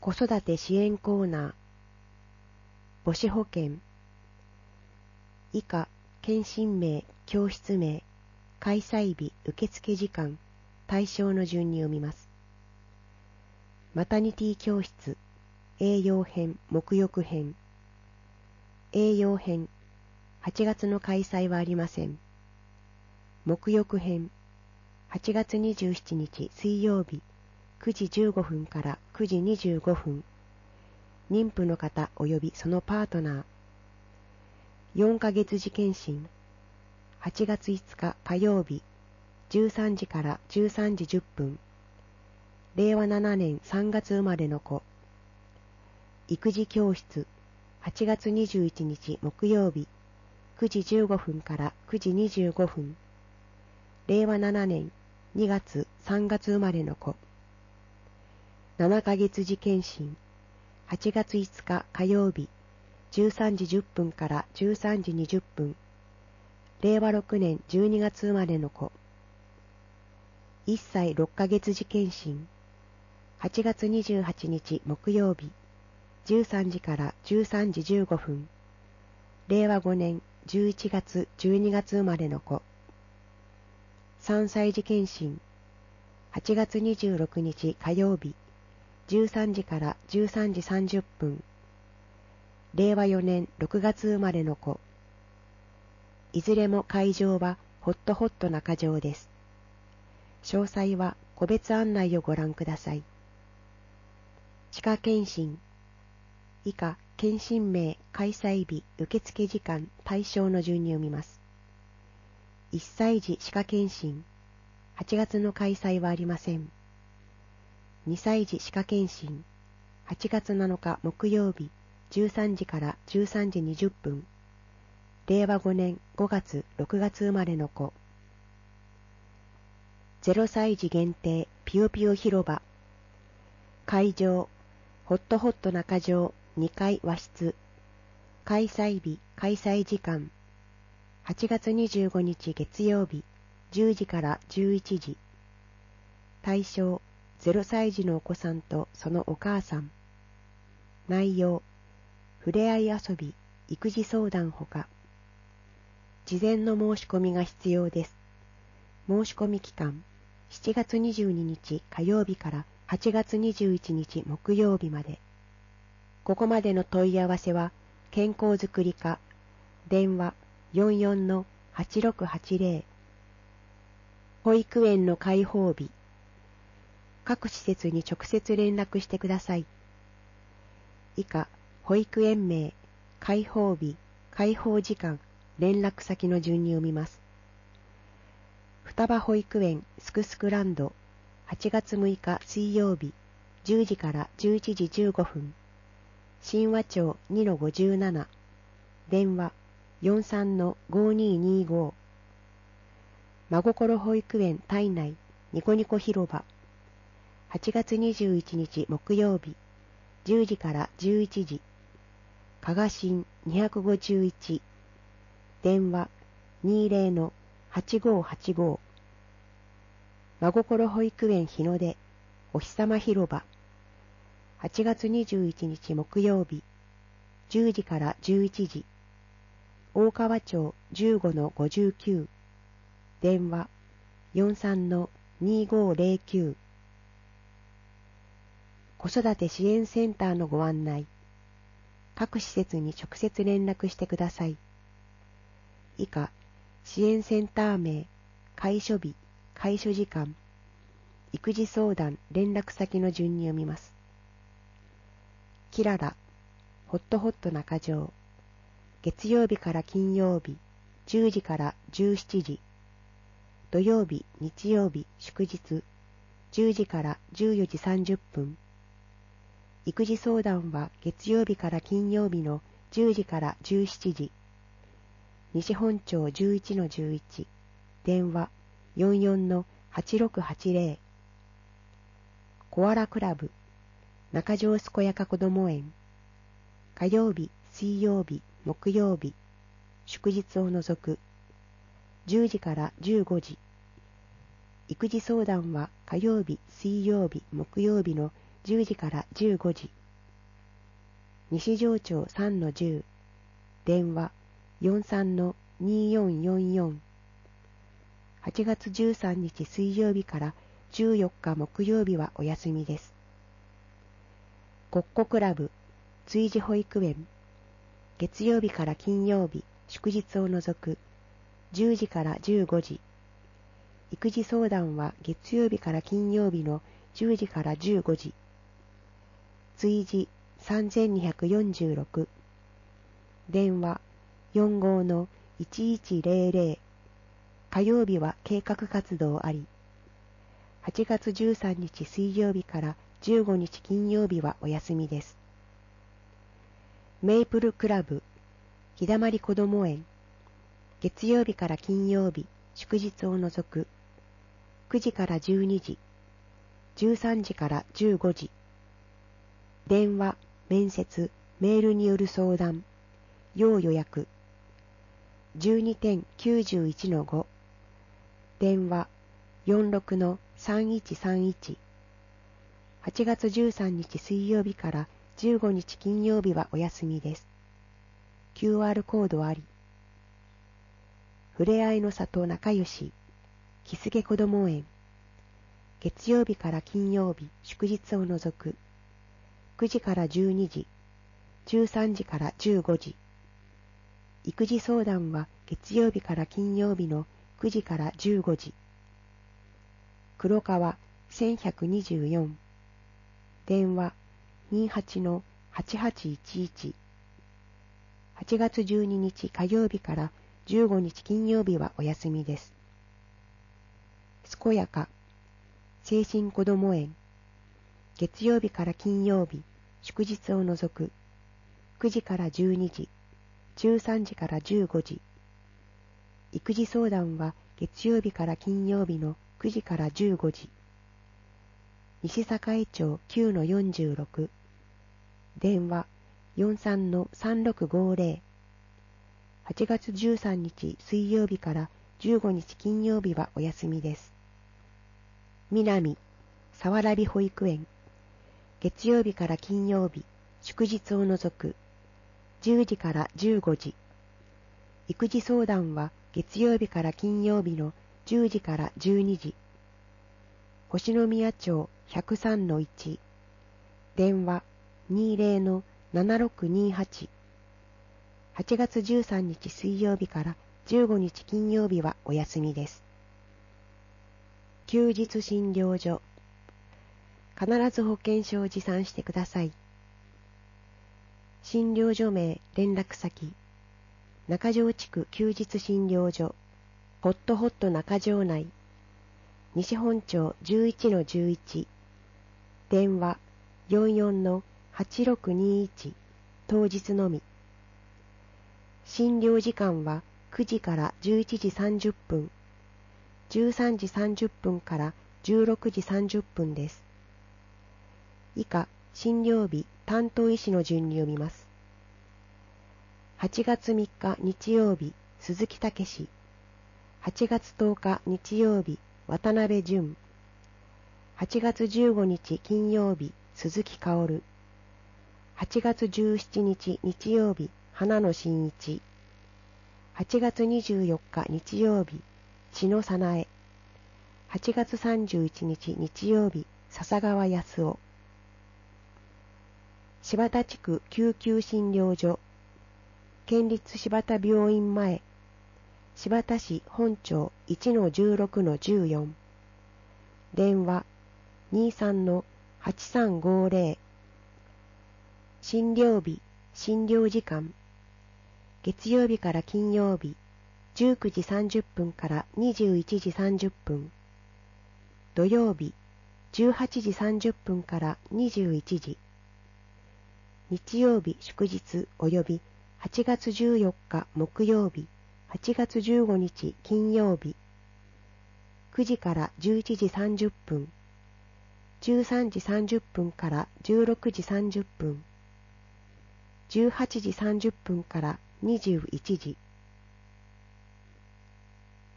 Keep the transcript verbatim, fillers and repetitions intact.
子育て支援コーナー。母子保険。以下、検診名、教室名、開催日、受付時間、対象の順に読みます。マタニティ教室、栄養編、沐浴編。栄養編、はちがつの開催はありません。沐浴編、はちがつにじゅうしちにち水曜日、くじじゅうごふんからくじにじゅうごふん。妊婦の方及びそのパートナー。よんかげつ時検診。はちがついつか火曜日、じゅうさんじからじゅうさんじじゅっぷん。れいわななねんさんがつ生まれの子。育児教室。はちがつにじゅういちにち木曜日、くじじゅうごふんからくじにじゅうごふん。れいわななねんにがつさんがつ生まれの子。ななかげつ時検診。はちがついつか火曜日、じゅうさんじじゅっぷんからじゅうさんじにじゅっぷん。れいわろくねんじゅうにがつ生まれの子。いっさいろっかげつ時検診。はちがつにじゅうはちにち木曜日、じゅうさんじからじゅうさんじじゅうごふん。れいわごねんじゅういちがつじゅうにがつ生まれの子。さんさい時検診。はちがつにじゅうろくにち火曜日、じゅうさんじからじゅうさんじさんじゅっぷん。れいわよねんろくがつ生まれの子。いずれも会場はホットホット中条です。詳細は個別案内をご覧ください。歯科検診。以下、検診名、開催日、受付時間、対象の順に読みます。いっさい児歯科検診。はちがつの開催はありません。にさい児歯科検診。はちがつなのか木曜日、じゅうさんじからじゅうさんじにじゅっぷん。れいわごねんごがつろくがつ生まれの子。ゼロさい児限定ピヨピヨ広場。会場、ホットホット中条にかい和室。開催日、開催時間。はちがつにじゅうごにち月曜日、じゅうじからじゅういちじ。対象、ゼロさい児のお子さんとそのお母さん。内容、ふれあい遊び、育児相談ほか。事前の申し込みが必要です。申し込み期間、しちがつにじゅうににち火曜日からはちがつにじゅういちにち木曜日まで。ここまでの問い合わせは、健康づくり課、電話 よんよんのはちろくはちぜろ。保育園の開放日。各施設に直接連絡してください。以下、保育園名、開放日、開放時間、連絡先の順に読みます。双葉保育園すくすくランド、はちがつむいか水曜日、じゅうじからじゅういちじじゅうごふん。神話町 にのごじゅうなな。電話 よんさんのごにーにーご。真心保育園体内ニコニコ広場。はちがつにじゅういちにち木曜日、じゅうじからじゅういちじ。加賀新にごいち。電話 にじゅうのはちごーはちご。真心保育園日の出お日様広場。はちがつにじゅういちにち木曜日、じゅうじからじゅういちじ。大川町 じゅうごのごじゅうきゅう。電話 よんさんのにごーぜろきゅう。子育て支援センターのご案内。各施設に直接連絡してください。以下、支援センター名、開所日、開所時間、育児相談連絡先の順に読みます。キララ、ホットホット中条。月曜日から金曜日、じゅうじからじゅうしちじ。土曜日、日曜日、祝日、じゅうじからじゅうよじさんじゅっぷん。育児相談は月曜日から金曜日のじゅうじからじゅうしちじ。西本町 じゅういちのじゅういち。電話 よんよんのはちろくはちぜろ。コアラクラブ、中条健やかこども園。火曜日、水曜日、木曜日、祝日を除く。じゅうじからじゅうごじ。育児相談は火曜日、水曜日、木曜日のじゅうじからじゅうごじ。西条町 さんのじゅう、電話 よんさんのによんよんよん。はちがつじゅうさんにち水曜日からじゅうよっか木曜日はお休みです。国庫クラブ追児保育園、月曜日から金曜日、祝日を除くじゅうじからじゅうごじ。育児相談は月曜日から金曜日のじゅうじからじゅうごじ。追児さんぜんにひゃくよんじゅうろく。電話 よんごのいちいちぜろぜろ。火曜日は計画活動あり。はちがつじゅうさんにち水曜日からじゅうごにち金曜日はお休みです。メイプルクラブ日だまりこども園、月曜日から金曜日、祝日を除くくじからじゅうにじ、じゅうさんじからじゅうごじ。電話、面接、メールによる相談、要予約。じゅうにてんきゅうじゅういちのご。電話、よんろくのさんいちさんいち。はちがつじゅうさんにち水曜日からじゅうごにち金曜日はお休みです。キューアール コードあり。ふれあいの里仲良し、きすげこども園。月曜日から金曜日、祝日を除くくじからじゅうにじ、じゅうさんじからじゅうごじ。育児相談は月曜日から金曜日のくじからじゅうごじ。黒川せんひゃくにじゅうよん。電話にじゅうはちのはちはちいちいち。はちがつじゅうににち火曜日からじゅうごにち金曜日はお休みです。健やか精神こども園、月曜日から金曜日、祝日を除くくじからじゅうにじ、じゅうさんじからじゅうごじ。育児相談は月曜日から金曜日のくじからじゅうごじ。西栄町 きゅうのよんじゅうろく。電話 よんさんのさんろくごぜろ。はちがつじゅうさんにち水曜日からじゅうごにち金曜日はお休みです。南さわらび保育園、月曜日から金曜日、祝日を除くじゅうじからじゅうごじ。育児相談は月曜日から金曜日のじゅうじからじゅうにじ。星宮町 ひゃくさんのいち。電話にじゅうのななろくにはち。はちがつじゅうさんにち水曜日からじゅうごにち金曜日はお休みです。休日診療所。必ず保険証を持参してください。診療所名、連絡先。中条地区休日診療所。ホットホット中条内。西本町 じゅういちのじゅういち。電話よんよんのはちろくにいち。当日のみ。診療時間はくじからじゅういちじさんじゅっぷん、じゅうさんじさんじゅっぷんからじゅうろくじさんじゅっぷんです。以下、診療日、担当医師の順に読みます。はちがつみっか日曜日、鈴木武史。はちがつとおか日曜日、渡辺淳。はちがつじゅうごにち金曜日、鈴木薫。はちがつじゅうしちにち日曜日、花野真一。はちがつにじゅうよっか日曜日、千野早苗。はちがつさんじゅういちにち日曜日、笹川康夫。柴田地区救急診療所。県立柴田病院前。柴田市本町 いちのじゅうろくのじゅうよん。電話にじゅうさんのはちさんごぜろ。診療日、診療時間。月曜日から金曜日、じゅうくじさんじゅっぷんからにじゅういちじさんじゅっぷん。土曜日、じゅうはちじさんじゅっぷんからにじゅういちじ。日曜日祝日及びはちがつじゅうよっか木曜日、はちがつじゅうごにち金曜日。くじからじゅういちじさんじゅっぷん、じゅうさんじさんじゅっぷんからじゅうろくじさんじゅっぷん、じゅうはちじさんじゅっぷんからにじゅういちじ。